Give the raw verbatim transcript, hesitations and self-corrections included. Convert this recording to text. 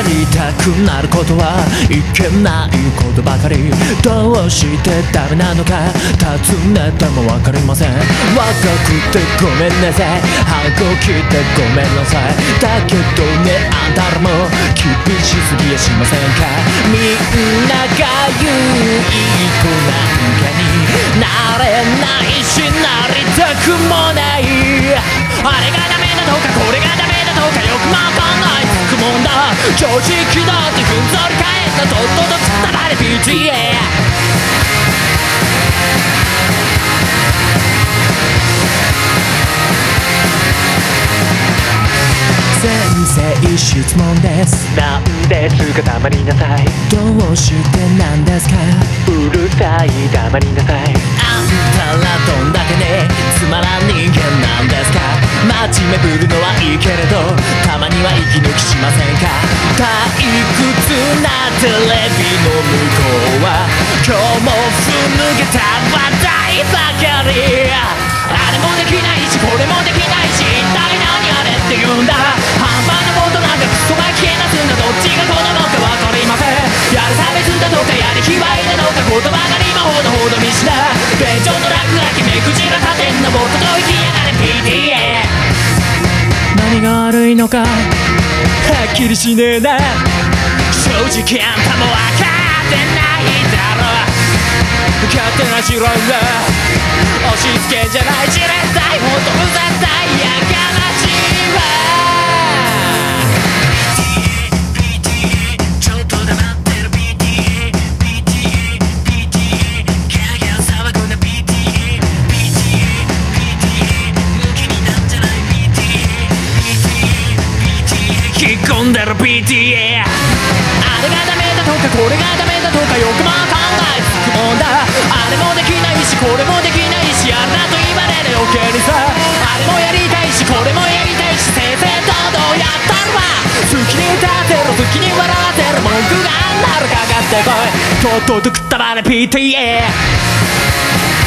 りたくなることはいけないことばかり。どうしてダメなのか尋ねてもわかりません。若くてごめんなさい、反抗期でごめんなさい。だけどね、あんたらも厳しすぎやしませんか。みんなが言ういい子なんかになれないし、なりたくもない。あれがダメだとかこれがダメだとかよくわかんないつくもんだ。常識だってふんぞり返ったとっととつったられ ピーティーエー。先生質問です。なんですか黙りなさい。どうしてなんですか。うるさい黙りなさい。あんたらどんだけねつまらん人間なんですか。真面目ぶるのはいいけれどたまには息抜きしませんか。退屈なテレビの向こうは今日もふぬけた話題ばかり。あれもできないしこれもできないし、一体何あれって言うんだ。半端なことなんかクソが消えなすんだ。どっちが子供かわかりません。やる差別だとかやりきわいだとか言葉が今ほどほどにしだ。便所の落書き目くじら立てんのもっとといきやがれ ピーティーエー。 何が悪いのかはっきりしねえな。正直あんたも分かってないだろ。勝手なしろんだ押し付けじゃないじれったいほんとうざったいやかましいわ。 ピーティーエー ちょっと黙ってる ピーティーエー ピーティーエー ピーティーエー ギャーギャー騒ぐな ピーティーエー ピーティーエー ピーティーエー 抜けになんじゃない ピーティーエー ピーティーエー ピーティーエー 引っ込んでる ピーティーエー。 あれがダメだとかこれがダメだとかよくもわかんないつくもんだ。あれもできないしこれもできないし、あれだと言われる余計にさ。あれもやりたいしこれもやりたいし、正々堂々やったるわ。好きに立てろ好きに笑わせる文句があんならかかってこい。とっとと食ったばれ ピーティーエー。